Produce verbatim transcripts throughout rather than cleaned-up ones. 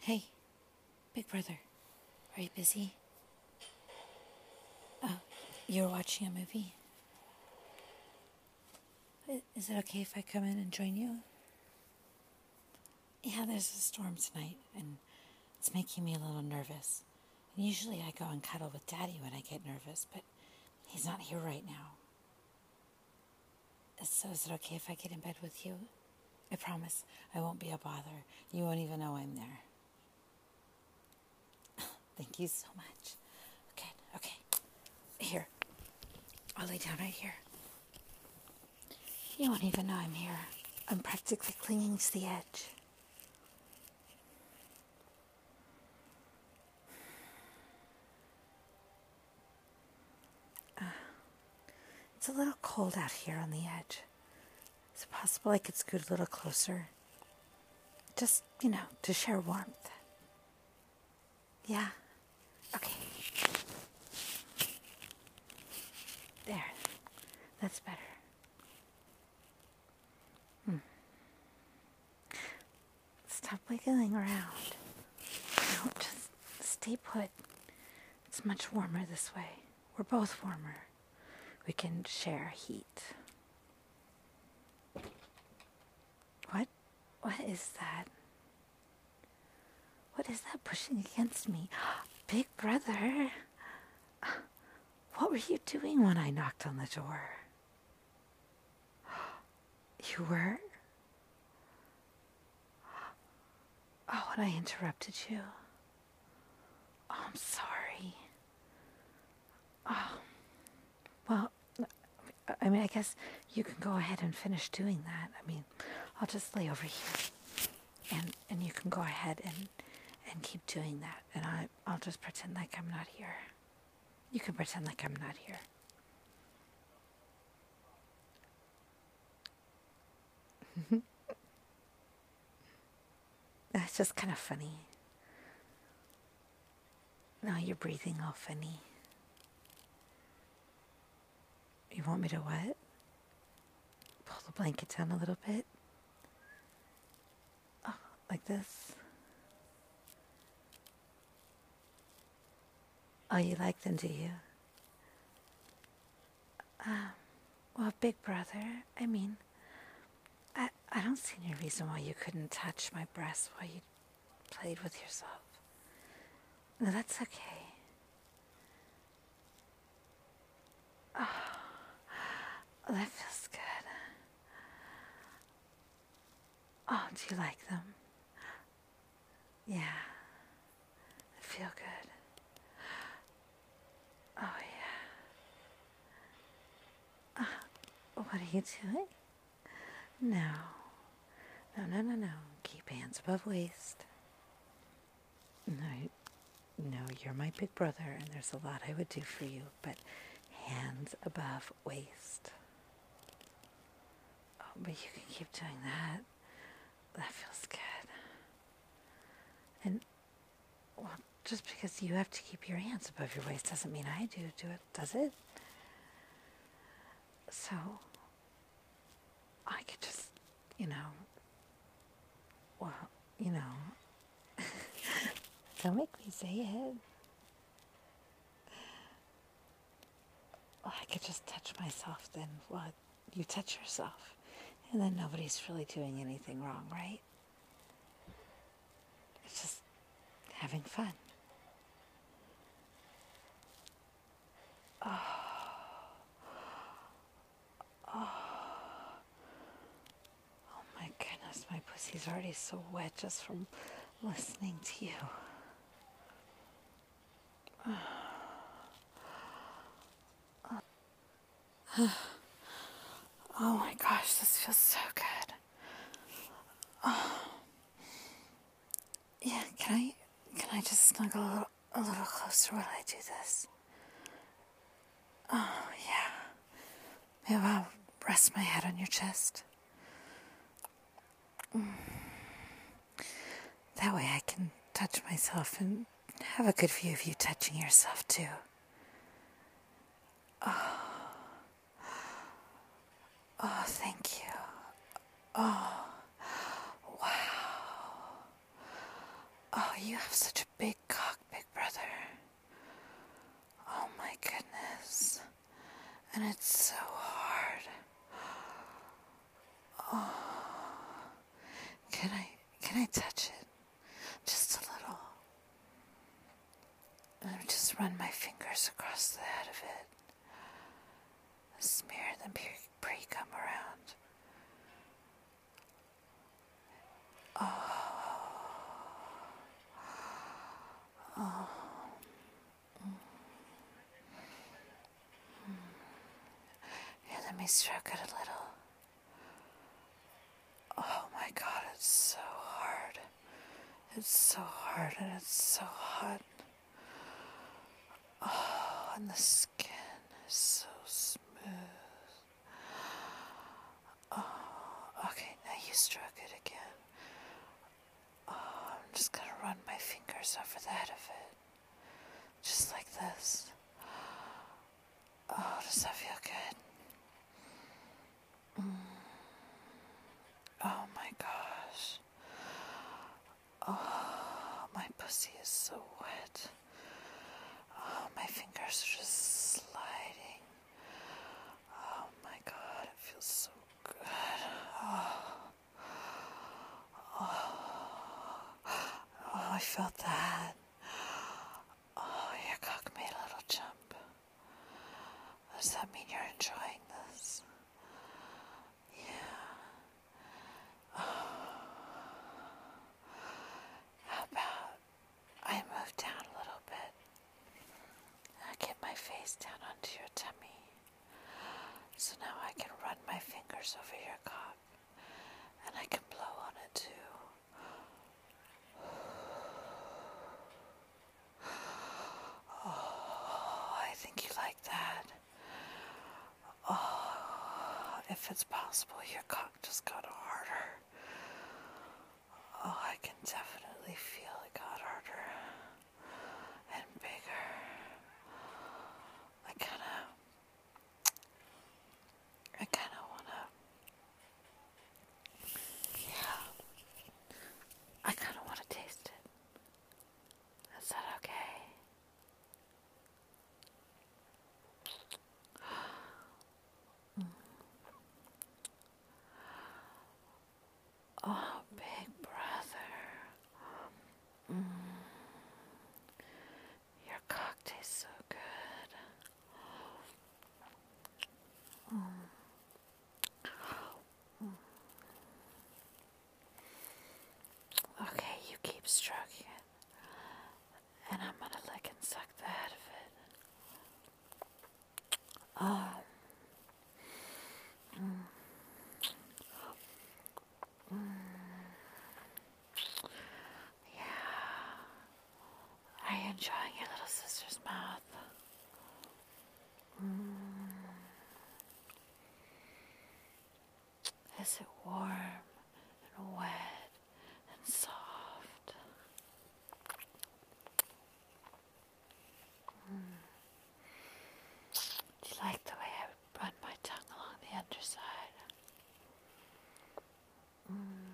Hey, big brother, are you busy? Oh, you're watching a movie? I- Is it okay if I come in and join you? Yeah, there's a storm tonight, and it's making me a little nervous. And usually I go and cuddle with Daddy when I get nervous, but he's not here right now. So is it okay if I get in bed with you? I promise I won't be a bother. You won't even know I'm there. Thank you so much. Okay, okay. Here, I'll lay down right here. You won't even know I'm here. I'm practically clinging to the edge. It's a little cold out here on the edge. Is it possible I could scoot a little closer? Just, you know, to share warmth. Yeah? Okay. There. That's better. Hmm. Stop wiggling around. No, just stay put. It's much warmer this way. We're both warmer. We can share heat. What? What is that? What is that pushing against me? Big brother. What were you doing when I knocked on the door? You were? Oh, and I interrupted you. Oh, I'm sorry. Oh, well, I mean, I guess you can go ahead and finish doing that. I mean, I'll just lay over here, and and you can go ahead and and keep doing that, and I I'll just pretend like I'm not here. You can pretend like I'm not here. That's just kind of funny. Now you're breathing all funny. You want me to what? Pull the blanket down a little bit? Oh, like this? Oh, you like them, do you? Um, well, big brother, I mean, I, I don't see any reason why you couldn't touch my breast while you played with yourself. No, that's okay. Oh, that feels good. Oh, do you like them? Yeah, they feel good. Oh, yeah. Uh, what are you doing? No. No, no, no, no. Keep hands above waist. No, no, you're my big brother, and there's a lot I would do for you, but hands above waist. Oh, but you can keep doing that. That feels good. And, well, just because you have to keep your hands above your waist doesn't mean I do do it, does it? So, I could just, you know, well, you know, don't make me say it. Well, I could just touch myself then. Well, you touch yourself. And then nobody's really doing anything wrong, right? It's just having fun. Oh, oh, oh my goodness, my pussy's already so wet just from listening to you. Oh my gosh, this feels so good. Oh, yeah, can I, can I just snuggle a little, a little closer while I do this? Oh, yeah. Maybe I'll rest my head on your chest. That way I can touch myself and have a good view of you touching yourself too. Oh, oh, thank you. Oh, wow. Oh, such a big cock, Big Brother. Oh my goodness. And it's so hard. Oh. Can I, can I touch it? Just a little. And I just run my fingers across the head of it. Smear the pre-cum around. Oh. Oh. Here, let me stroke it a little. Oh my God, it's so hard. It's so hard and it's so hot. Oh, and the skin is so smooth. Oh, okay, now you stroke it again. Oh, I'm just gonna run my fingers over the head of it. Just like this. Oh, does that feel good? Mm. Oh my gosh. Oh, my pussy is so wet. Oh, my fingers are just sliding. Oh my God, it feels so good. Oh, oh, oh, I felt that. Oh, your cock made a little jump. Does that mean you're enjoying this? Yeah. Oh. How about I move down a little bit? I get my face down onto your tummy. So now I can run my fingers over your cock. And I can blow on it too. Oh, I think you like that. Oh, if it's possible, your cock just got harder. Oh, I can definitely feel it got harder and bigger. I kinda, I kinda wanna, yeah, I kinda wanna taste it. Is that okay? Mm. Oh, Big Brother. Mm. Your cock tastes so good. Mm. Mm. Okay, you keep stroking it. And I'm gonna lick and suck the head of it. Oh. Mm. Mm. Yeah. Are you enjoying your little sister's mouth? Mm. Is it warm and wet and soft? Mm. Do you like the way I run my tongue along the underside? Mm.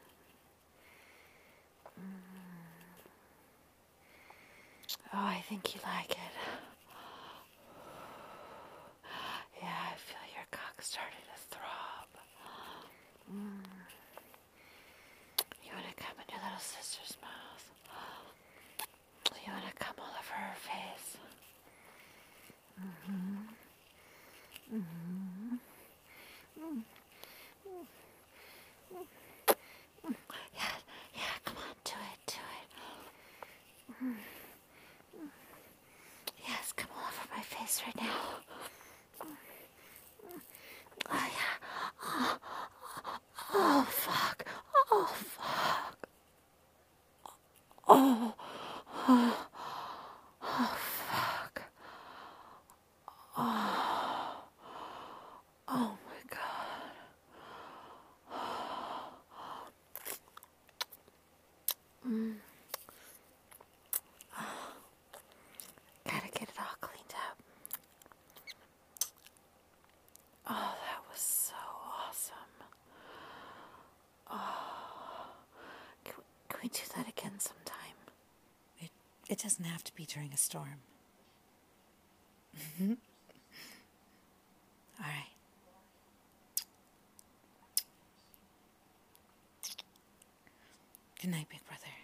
Mm. Oh, I think you like it. Yeah, I feel your cock starting to throb. Mm. You want to come in your little sister's mouth? You want to come all over her face? Mm-hmm. Mm-hmm. Mm-hmm. Yeah, yeah, come on, do it, do it. Mm. Yes, come all over my face right now. Oh, yeah. Oh, oh fuck. Oh, fuck. Oh, oh, oh, fuck. Oh, oh my God. Mm. Gotta get it all cleaned up. Oh, that was so awesome. Oh, can we, can we do that again sometime? It doesn't have to be during a storm. All right. Good night, Big Brother.